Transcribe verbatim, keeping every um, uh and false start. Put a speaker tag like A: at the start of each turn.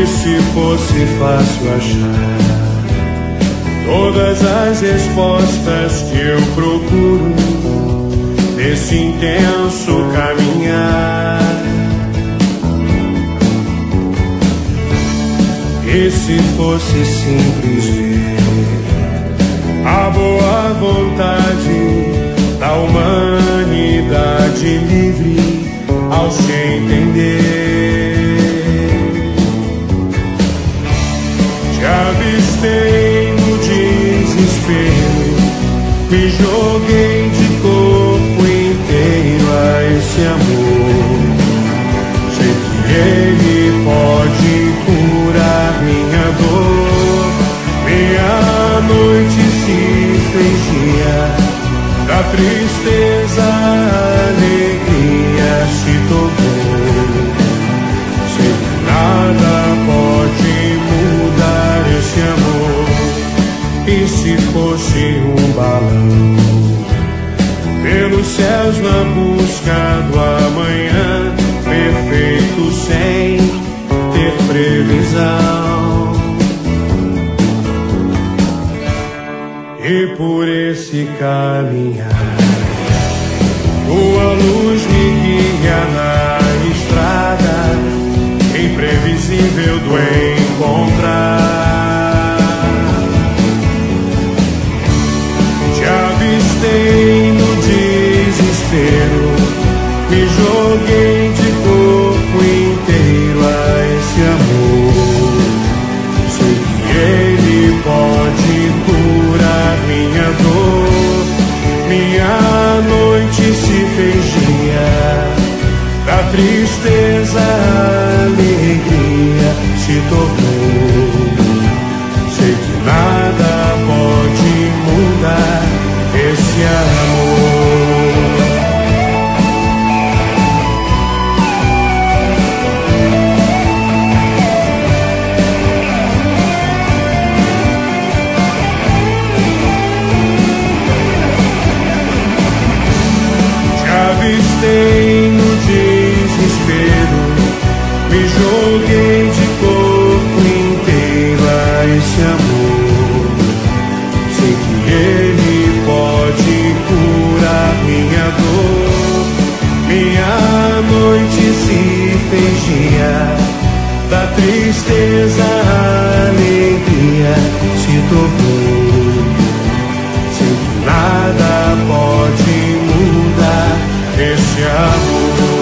A: E se fosse fácil achar todas as respostas que eu procuro nesse intenso caminhar? E se fosse simples ver a boa vontade da humanidade livre ao se entender? Te avistei no desespero, me joguei de corpo inteiro a esse amor. Sei que ele pode curar minha dor. Minha noite se fez dia, da tristeza a alegria se tornou. Sei que nada pode mudar esse amor. E se fosse um balão pelos céus na busca do amanhã, perfeito sem ter previsão, e por esse caminhar tua luz me guia na estrada imprevisível do encontrar. Te avistei no desespero, me joguei de corpo inteiro a esse amor. Sei que ele pode curar minha dor. Minha noite se fez dia, da tristeza a alegria se tornou. Sei que nada pode mudar esse amor. Avistei no desespero, me joguei de corpo inteiro a esse amor. Sei que ele pode curar minha dor. Minha noite se fez dia, da tristeza a alegria se tornou. Sei que nada pode mudar esse amor.